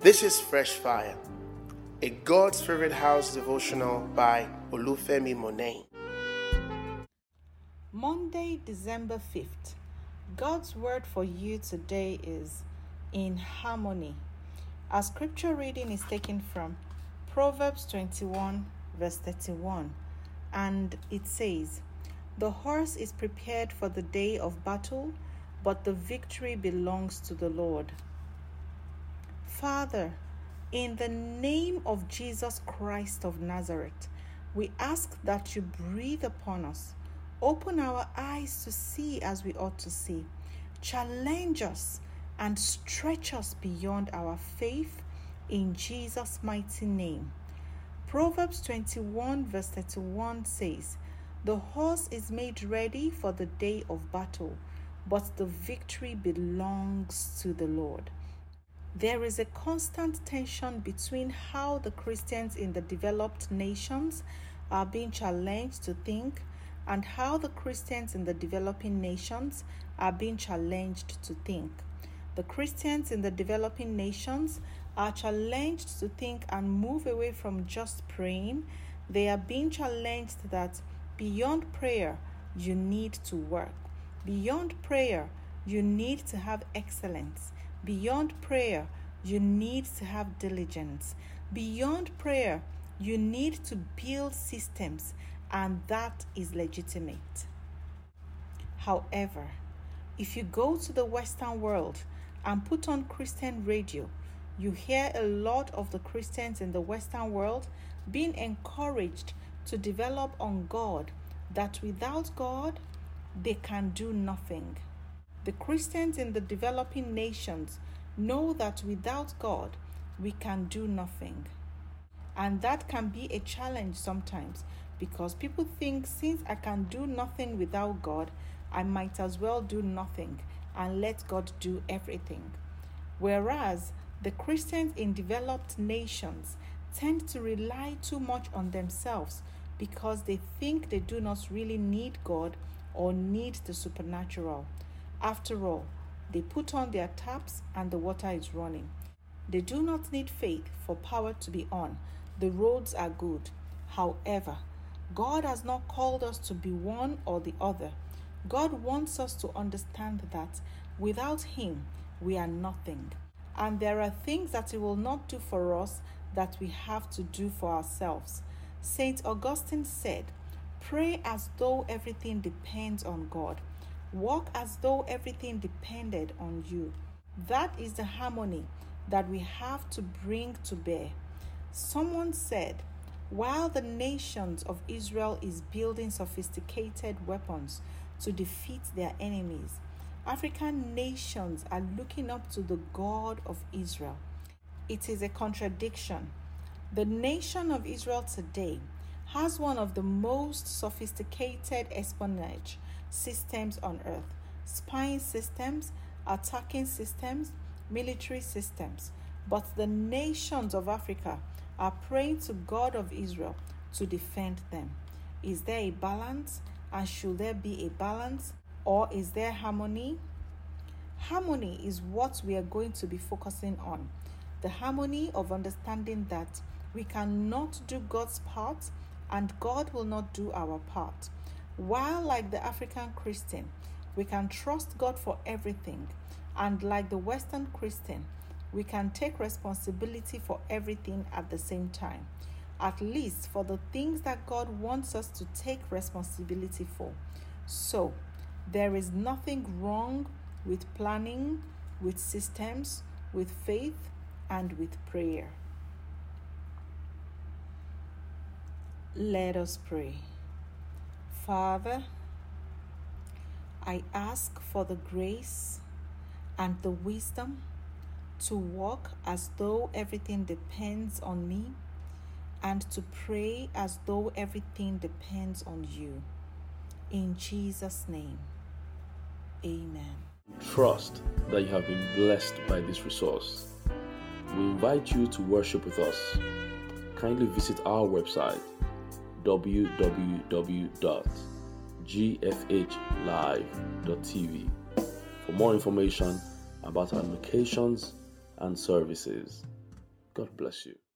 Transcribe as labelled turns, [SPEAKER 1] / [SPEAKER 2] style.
[SPEAKER 1] This is Fresh Fire, a God's Favorite House devotional by Olufemi Monet.
[SPEAKER 2] Monday, December 5th. God's word for you today is in harmony. Our scripture reading is taken from Proverbs 21, verse 31, and it says, "The horse is prepared for the day of battle, but the victory belongs to the Lord." Father, in the name of Jesus Christ of Nazareth, we ask that you breathe upon us. Open our eyes to see as we ought to see. Challenge us and stretch us beyond our faith in Jesus' mighty name. Proverbs 21 verse 31 says, "The horse is made ready for the day of battle, but the victory belongs to the Lord." There is a constant tension between how the Christians in the developed nations are being challenged to think and how the Christians in the developing nations are being challenged to think. The Christians in the developing nations are challenged to think and move away from just praying. They are being challenged that beyond prayer, you need to work. Beyond prayer, you need to have excellence. Beyond prayer, you need to have diligence. Beyond prayer, you need to build systems, and that is legitimate. However, if you go to the Western world and put on Christian radio, you hear a lot of the Christians in the Western world being encouraged to develop on God, that without God, they can do nothing. The Christians in the developing nations know that without God, we can do nothing. And that can be a challenge sometimes because people think, since I can do nothing without God, I might as well do nothing and let God do everything. Whereas the Christians in developed nations tend to rely too much on themselves because they think they do not really need God or need the supernatural. After all, they put on their taps and the water is running. They do not need faith for power to be on. The roads are good. However, God has not called us to be one or the other. God wants us to understand that without Him, we are nothing. And there are things that He will not do for us that we have to do for ourselves. St. Augustine said, "Pray as though everything depends on God. Walk as though everything depended on you." That is the harmony that we have to bring to bear. Someone said, while the nations of Israel is building sophisticated weapons to defeat their enemies, African nations are looking up to the God of Israel. It is a contradiction. The nation of Israel today has one of the most sophisticated espionage systems on earth: spying systems, attacking systems, military systems. But the nations of Africa are praying to God of Israel to defend them. Is there a balance? And should there be a balance? Or is there harmony? Harmony is what we are going to be focusing on. The harmony of understanding that we cannot do God's part and God will not do our part. While like the African Christian, we can trust God for everything, and like the Western Christian, we can take responsibility for everything at the same time, at least for the things that God wants us to take responsibility for. So, there is nothing wrong with planning, with systems, with faith, and with prayer. Let us pray. Father, I ask for the grace and the wisdom to walk as though everything depends on me and to pray as though everything depends on you. In Jesus' name, amen.
[SPEAKER 3] Trust that you have been blessed by this resource. We invite you to worship with us. Kindly visit our website www.gfhlive.tv for more information about our locations and services. God bless you.